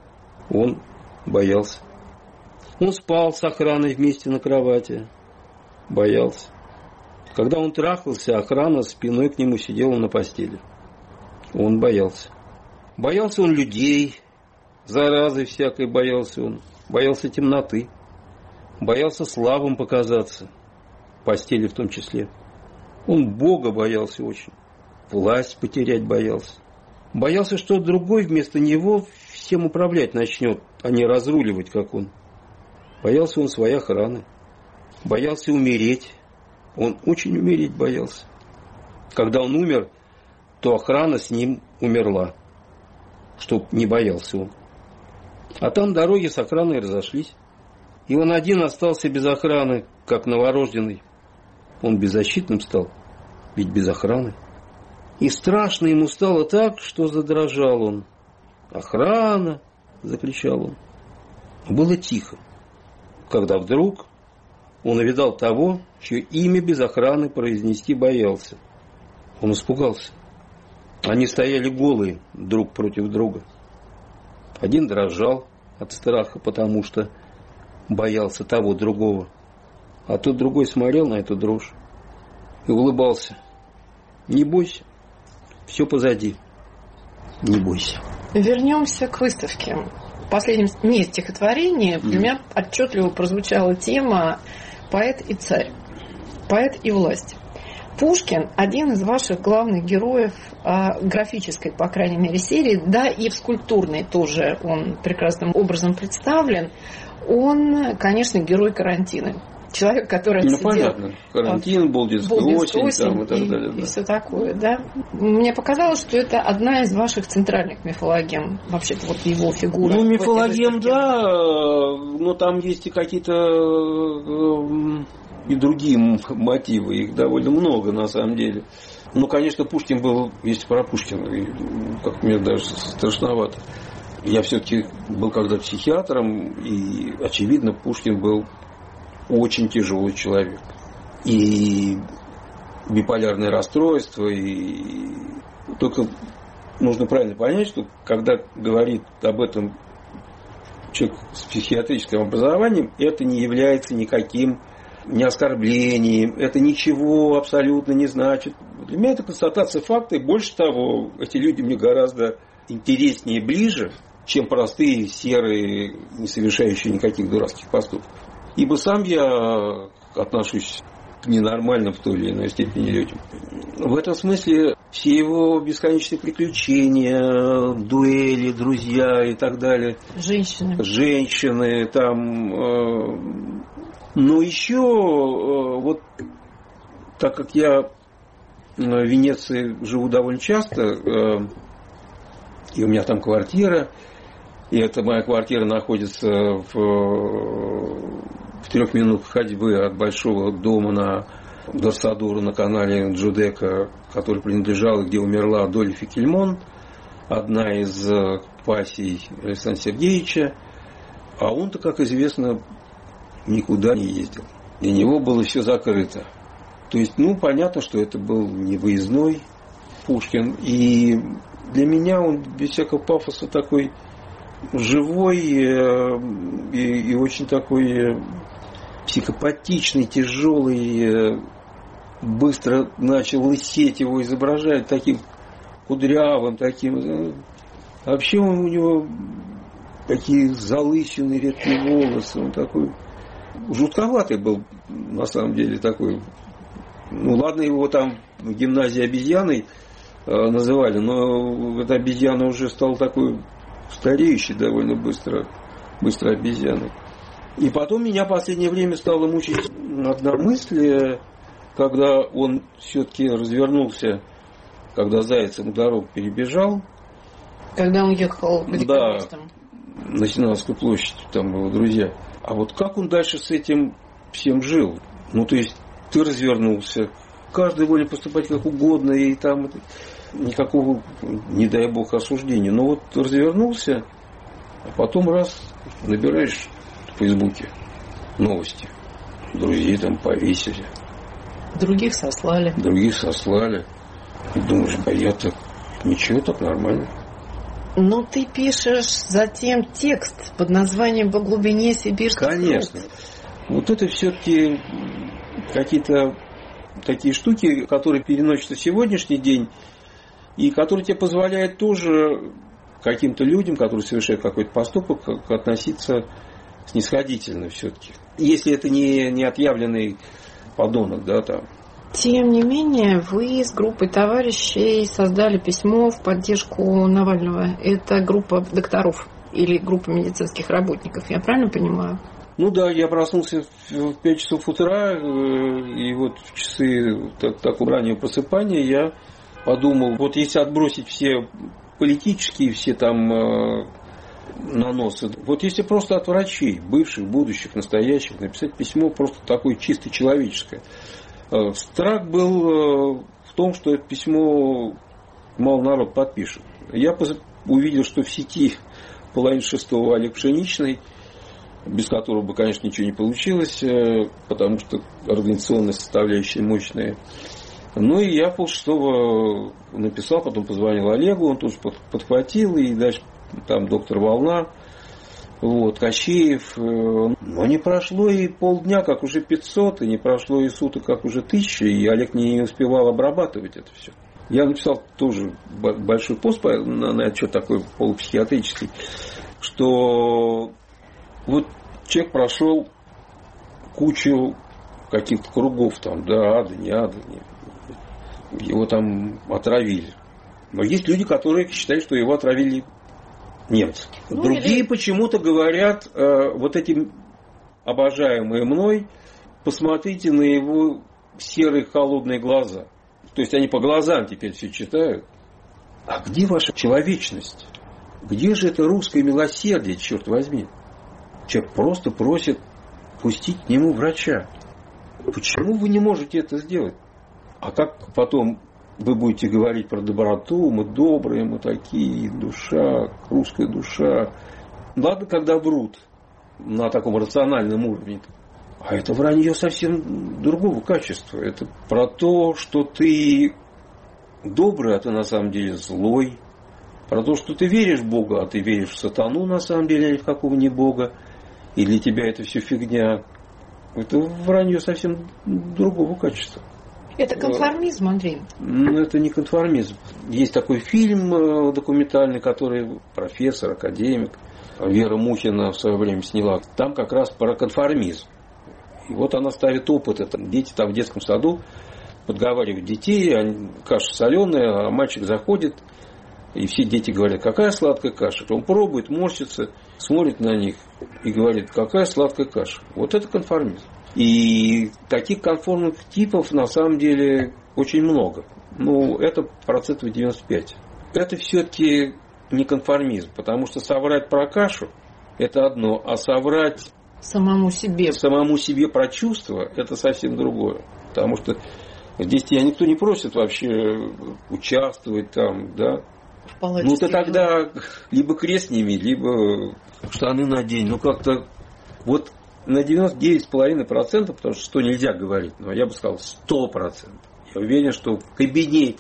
Он боялся. Он спал с охраной вместе на кровати. Боялся. Когда он трахался, охрана спиной к нему сидела на постели. Он боялся. Боялся он людей, заразы всякой боялся он. Боялся темноты. Боялся слабым показаться. Постели в том числе. Он Бога боялся очень. Власть потерять боялся. Боялся, что другой вместо него всем управлять начнет, а не разруливать, как он. Боялся он своей охраны. Боялся умереть. Он очень умереть боялся. Когда он умер, то охрана с ним умерла. Чтоб не боялся он. А там дороги с охраной разошлись. И он один остался без охраны, как новорожденный. Он беззащитным стал, ведь без охраны. И страшно ему стало так, что задрожал он. «Охрана!» – закричал он. Было тихо, когда вдруг он увидал того, чье имя без охраны произнести боялся. Он испугался. Они стояли голые друг против друга. Один дрожал от страха, потому что боялся того другого. А тот другой смотрел на эту дрожь и улыбался. «Не бойся, все позади. Не бойся». Вернемся к выставке. В последнем не стихотворении для меня отчетливо прозвучала тема «Поэт и царь», «Поэт и власть». Пушкин – один из ваших главных героев графической, по крайней мере, серии, да и в скульптурной тоже он прекрасным образом представлен. Он, конечно, герой карантина. Человек, который ну, отсидел... понятно. Карантин, Болдинская осень, осень там, и так далее. И, да. и все такое, да. Мне показалось, что это одна из ваших центральных мифологем. Вообще-то вот его фигура. Ну, мифологем, да, но там есть и какие-то и другие мотивы. Их довольно много, на самом деле. Ну, конечно, Пушкин был, если про Пушкина, как мне даже страшновато. Я все-таки был когда психиатром, и, очевидно, Пушкин был очень тяжелый человек. И биполярное расстройство, и только нужно правильно понять, что когда говорит об этом человек с психиатрическим образованием, это не является никаким не оскорблением, это ничего абсолютно не значит. Для меня это констатация факта, и больше того, эти люди мне гораздо интереснее и ближе, чем простые, серые, не совершающие никаких дурацких поступков. Ибо сам я отношусь к ненормальным в той или иной степени людям. В этом смысле все его бесконечные приключения, дуэли, друзья и так далее. Женщины. Женщины там. Э, но еще, э, вот так как я в Венеции живу довольно часто, э, и у меня там квартира, и эта моя квартира находится в, в трех минутах ходьбы от большого дома на Дорсадуру на канале Джудека, который принадлежал, где умерла Адольфе Кельмон, одна из пассий Александра Сергеевича. А он-то, как известно, никуда не ездил. Для него было все закрыто. То есть, ну, понятно, что это был не выездной Пушкин. И для меня он без всякого пафоса такой живой и, и очень такой психопатичный, тяжелый, быстро начал лысеть, его изображать таким кудрявым, таким. Вообще он, у него такие залысины, редкие волосы, он такой жутковатый был, на самом деле, такой. Ну ладно, его там в гимназии обезьяной называли, но эта обезьяна уже стала такой стареющей довольно быстро, быстро обезьяной. И потом меня в последнее время стала мучить одна мысль, когда он все-таки развернулся, когда Заяц ему дорогу перебежал. Когда он ехал по декабристам. Да, на Сенатскую площадь, там его друзья. А вот как он дальше с этим всем жил? Ну, то есть, ты развернулся, каждый волен поступать как угодно, и там никакого, не дай бог, осуждения. Но вот развернулся, а потом раз набираешь в Фейсбуке новости. Друзей там повесили. Других сослали. Других сослали. И думаешь, а я-то ничего, так нормально. Но ты пишешь затем текст под названием «По глубине сибирских рук». Конечно. Вот это все-таки какие-то такие штуки, которые переносятся в сегодняшний день, и которые тебе позволяют тоже каким-то людям, которые совершают какой-то поступок, относиться снисходительно все-таки. Если это не, не отъявленный подонок, да, там, Тем не менее, вы с группой товарищей создали письмо в поддержку Навального. Это группа докторов или группа медицинских работников, я правильно понимаю? Ну да, я проснулся в пять часов утра, и вот в часы так, такого раннего просыпания я подумал, вот если отбросить все политические, все там э, наносы, вот если просто от врачей, бывших, будущих, настоящих, написать письмо просто такое чисто человеческое. Э, страх был э, в том, что это письмо мало народ подпишет. Я увидел, что в сети половина шестого Олег Пшеничный, без которого бы, конечно, ничего не получилось, потому что организационная составляющая мощная. Ну и я полшестого написал, потом позвонил Олегу, он тоже подхватил, и дальше там доктор Волна, вот, Кощеев. Но не прошло и полдня, как уже пятьсот, и не прошло и суток, как уже тысяча, и Олег не успевал обрабатывать это все. Я написал тоже большой пост на, на отчет такой полупсихиатрический, что вот человек прошел кучу каких-то кругов, там, да, ада, не ада, не, его там отравили. Но есть люди, которые считают, что его отравили немцы. Ну, Другие или... почему-то говорят, э, вот эти обожаемые мной, посмотрите на его серые холодные глаза. То есть они по глазам теперь все читают. А где ваша человечность? Где же это русское милосердие, черт возьми? Человек просто просит пустить к нему врача. Почему вы не можете это сделать? А как потом вы будете говорить про доброту, мы добрые, мы такие, душа, русская душа. Ладно, когда врут на таком рациональном уровне. А это вранье совсем другого качества. Это про то, что ты добрый, а ты на самом деле злой. Про то, что ты веришь в Бога, а ты веришь в сатану на самом деле, а ни в какого не Бога. И для тебя это все фигня. Это вранье совсем другого качества. Это конформизм, Андрей? Ну, это не конформизм. Есть такой фильм документальный, который профессор, академик Вера Мухина в свое время сняла. Там как раз про конформизм. И вот она ставит опыт. Это дети там в детском саду подговаривают детей, они, каша соленая, а мальчик заходит, и все дети говорят, какая сладкая каша. Он пробует, морщится, смотрит на них и говорит, какая сладкая каша. Вот это конформизм. И таких конформных типов на самом деле очень много. Ну, это процентов девяносто пять. Это все-таки не конформизм, потому что соврать про кашу – это одно, а соврать самому себе. самому себе про чувства – это совсем другое. Потому что здесь тебя никто не просит вообще участвовать там, да. Ну, ты тогда либо крест сними, либо штаны надень. Ну, как-то вот на девяносто девять целых пять десятых процента, потому что сто нельзя говорить, но я бы сказал сто процентов. Я уверен, что в кабинете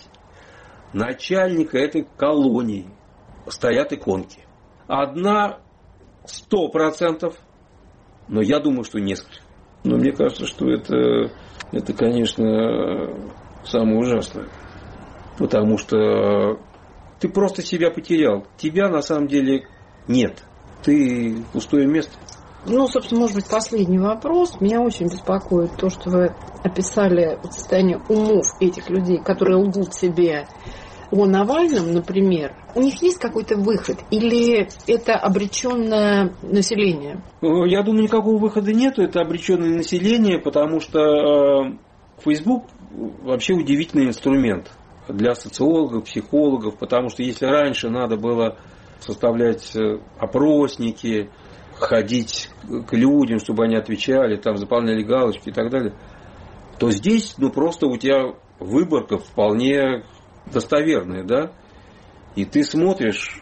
начальника этой колонии стоят иконки. Одна сто процентов, но я думаю, что несколько. Но мне кажется, что это, это, конечно, самое ужасное. Потому что ты просто себя потерял. Тебя на самом деле нет. Ты пустое место. Ну, собственно, может быть, последний вопрос. Меня очень беспокоит то, что вы описали состояние умов этих людей, которые лгут себе о Навальном, например. У них есть какой-то выход? Или это обреченное население? Я думаю, никакого выхода нету. Это обреченное население, потому что Facebook вообще удивительный инструмент для социологов, психологов, потому что если раньше надо было составлять опросники, ходить к людям, чтобы они отвечали, там заполняли галочки и так далее, то здесь, ну, просто у тебя выборка вполне достоверная, да, и ты смотришь,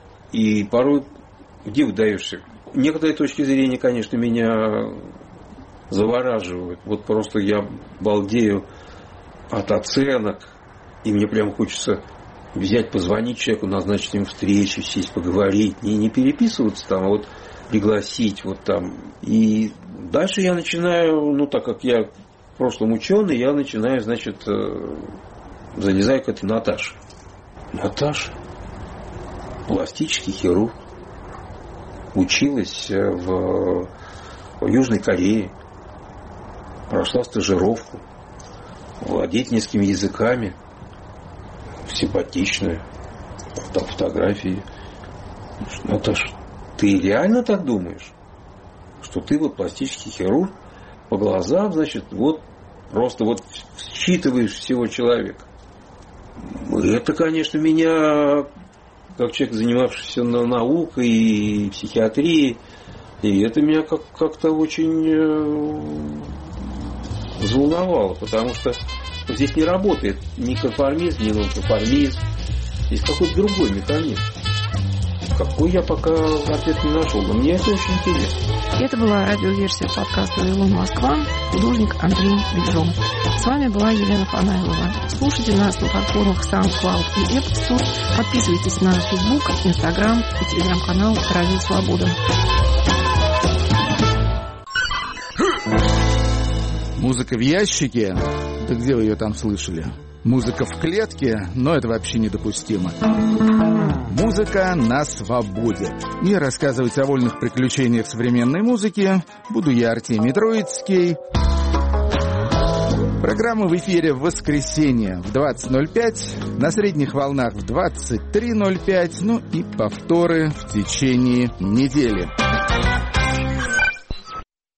и порой где выдаешься. Некоторые точки зрения, конечно, меня завораживают. Вот просто я балдею от оценок, и мне прям хочется взять, позвонить человеку, назначить ему встречу, сесть, поговорить, не, не переписываться там, а вот пригласить вот там. И дальше я начинаю, ну, так как я в прошлом ученый, я начинаю, значит, залезаю к этой Наташе. Наташа, пластический хирург, училась в, в Южной Корее, прошла стажировку, владеть несколькими языками, симпатичная, там фотографии. Это ж ты реально так думаешь? Что ты вот пластический хирург, по глазам, значит, вот просто вот считываешь всего человека. Это, конечно, меня, как человек, занимавшийся наукой и психиатрией, и это меня как- как-то очень э, взволновало, потому что здесь не работает ни конформизм, ни нонконформизм. Здесь какой-то другой механизм. Какой я пока ответ не нашел, но мне это очень интересно. Это была радиоверсия подкаста «Вавилон Москва», художник Андрей Бедров. С вами была Елена Фанайлова. Слушайте нас на платформах SoundCloud и App Store. Подписывайтесь на Facebook, Instagram и телеграм-канал «Радио Свобода». Музыка в ящике? Да где вы ее там слышали? Музыка в клетке? Но это вообще недопустимо. Музыка на свободе. И рассказывать о вольных приключениях современной музыки буду я, Артемий Троицкий. Программа в эфире в воскресенье в двадцать ноль пять, на средних волнах в двадцать три ноль пять, ну и повторы в течение недели.